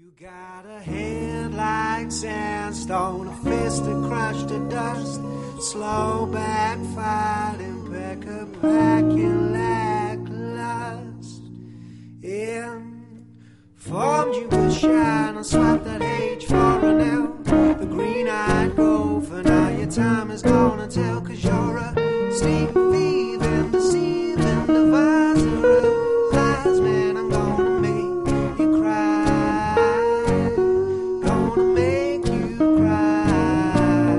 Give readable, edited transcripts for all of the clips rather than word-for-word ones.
You got a head like sandstone, a fist that crushed to dust, slow backfired, impeccable, lacklust. Informed you would shine, and swap that age for an L. The green-eyed gopher, now your time is gonna tell, 'cause you're a sleep thieving, deceiving deviser of lies, man. I'm gonna make you cry, gonna make you cry.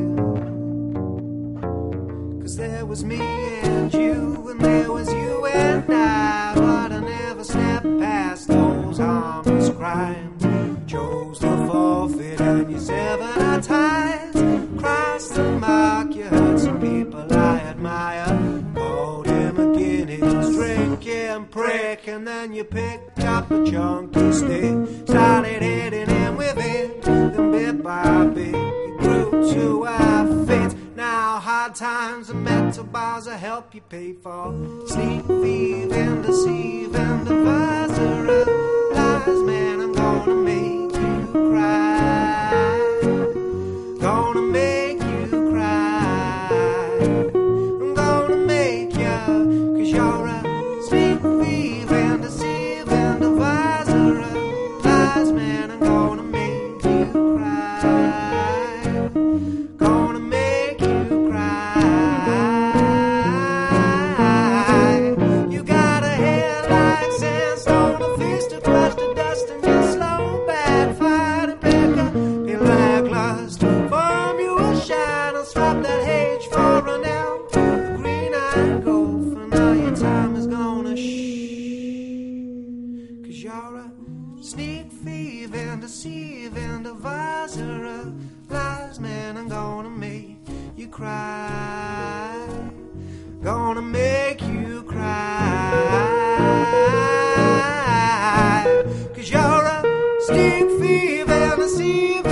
'Cause there was me and you, and there was you and I, but I never snapped past those harmless crimes. Chose to forfeit and you severed our ties. Crossed the mark, you hurt some people I admire. Called him a guinea, was drinking prick, and then you picked up a chunky stick. Started hitting him with it, then bit by bit you grew to a fit. Now hard times and metal bars will help you pay for sleep thieving, deceiving, deviser of lies, man. I'm gonna make you cry, gonna make you cry. I'm gonna make you, 'cause you're a sleep thieving, deceiving, deviser of lies, man. I'm gonna make you cry, gonna make you cry. You got a head like sandstone, a fist to crush to dust, and you're slow, bad, fight, and picker, be lacklust. Form you a shine, I'll swap that H for an L. The green-eyed gopher, now your time is gonna shh, 'cause you're a sneak thieving, deceiving deviser of lies, man. I'm gonna make you cry, gonna make you cry, 'cause you're a sneak thieving, deceiving